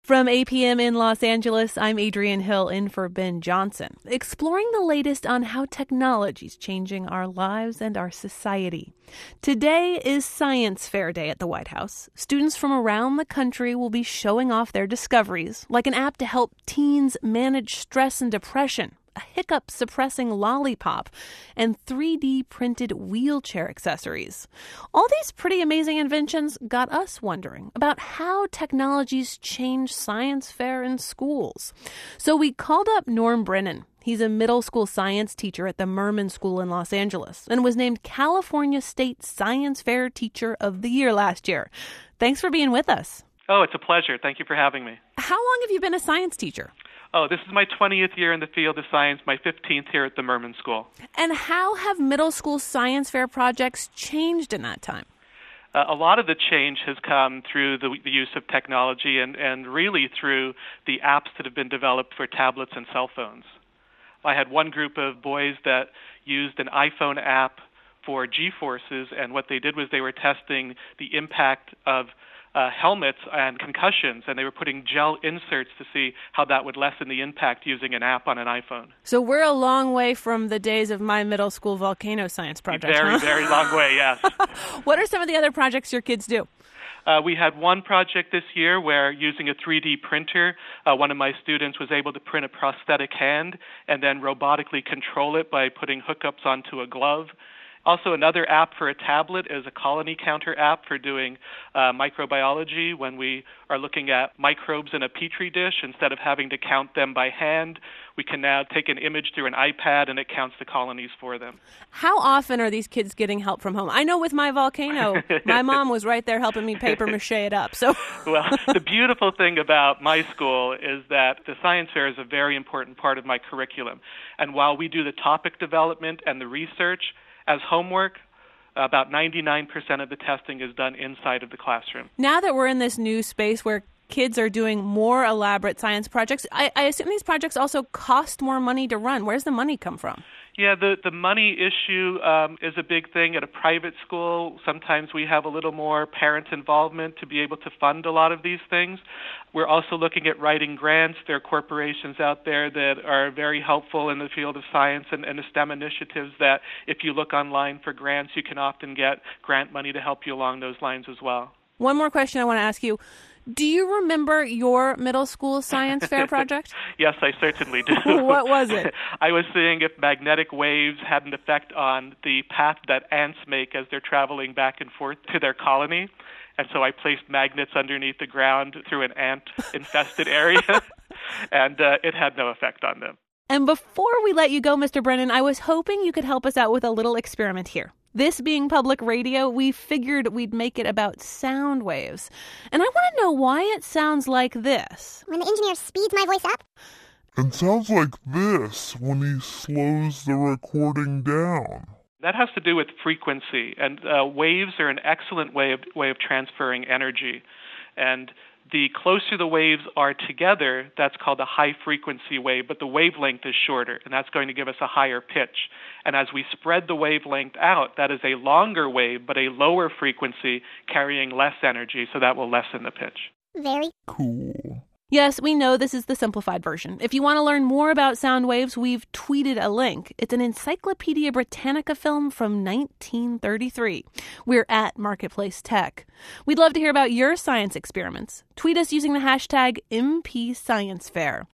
From APM in Los Angeles, I'm Adrienne Hill in for Ben Johnson, exploring the latest on how technology is changing our lives and our society. Today is Science Fair Day at the White House. Students from around the country will be showing off their discoveries, like an app to help teens manage stress and depression, a hiccup-suppressing lollipop, and 3D printed wheelchair accessories. All these pretty amazing inventions got us wondering about how technologies change science fair in schools. So we called up Norm Brennan. He's a middle school science teacher at the Merman School in Los Angeles and was named California State Science Fair Teacher of the Year last year. Thanks for being with us. Oh, it's a pleasure. Thank you for having me. How long have you been a science teacher? Oh, this is my 20th year in the field of science, my 15th here at the Merman School. And how have middle school science fair projects changed in that time? A lot of the change has come through the use of technology and really through the apps that have been developed for tablets and cell phones. I had one group of boys that used an iPhone app for G-forces, and what they did was they were testing the impact of helmets and concussions, and they were putting gel inserts to see how that would lessen the impact using an app on an iPhone. So we're a long way from the days of my middle school volcano science project. Very long way, yes. What are some of the other projects your kids do? We had one project this year where, using a 3D printer, one of my students was able to print a prosthetic hand and then robotically control it by putting hookups onto a glove. Also, another app for a tablet is a colony counter app for doing microbiology. When we are looking at microbes in a petri dish, instead of having to count them by hand, we can now take an image through an iPad and it counts the colonies for them. How often are these kids getting help from home? I know with my volcano, my mom was right there helping me paper mache it up. So, well, the beautiful thing about my school is that the science fair is a very important part of my curriculum. And while we do the topic development and the research, as homework, about 99% of the testing is done inside of the classroom. Now that we're in this new space where kids are doing more elaborate science projects, I assume these projects also cost more money to run. Where's the money come from? Yeah, the money issue is a big thing at a private school. Sometimes we have a little more parent involvement to be able to fund a lot of these things. We're also looking at writing grants. There are corporations out there that are very helpful in the field of science and the STEM initiatives that if you look online for grants, you can often get grant money to help you along those lines as well. One more question I want to ask you. Do you remember your middle school science fair project? Yes, I certainly do. What was it? I was seeing if magnetic waves had an effect on the path that ants make as they're traveling back and forth to their colony. And so I placed magnets underneath the ground through an ant-infested area, and it had no effect on them. And before we let you go, Mr. Brennan, I was hoping you could help us out with a little experiment here. This being public radio, we figured we'd make it about sound waves. And I want to know why it sounds like this. When the engineer speeds my voice up. It sounds like this when he slows the recording down. That has to do with frequency, and waves are an excellent way of transferring energy. And the closer the waves are together, that's called a high-frequency wave, but the wavelength is shorter, and that's going to give us a higher pitch. And as we spread the wavelength out, that is a longer wave, but a lower frequency carrying less energy, so that will lessen the pitch. Very cool. Yes, we know this is the simplified version. If you want to learn more about sound waves, we've tweeted a link. It's an Encyclopedia Britannica film from 1933. We're at Marketplace Tech. We'd love to hear about your science experiments. Tweet us using the hashtag #MPScienceFair.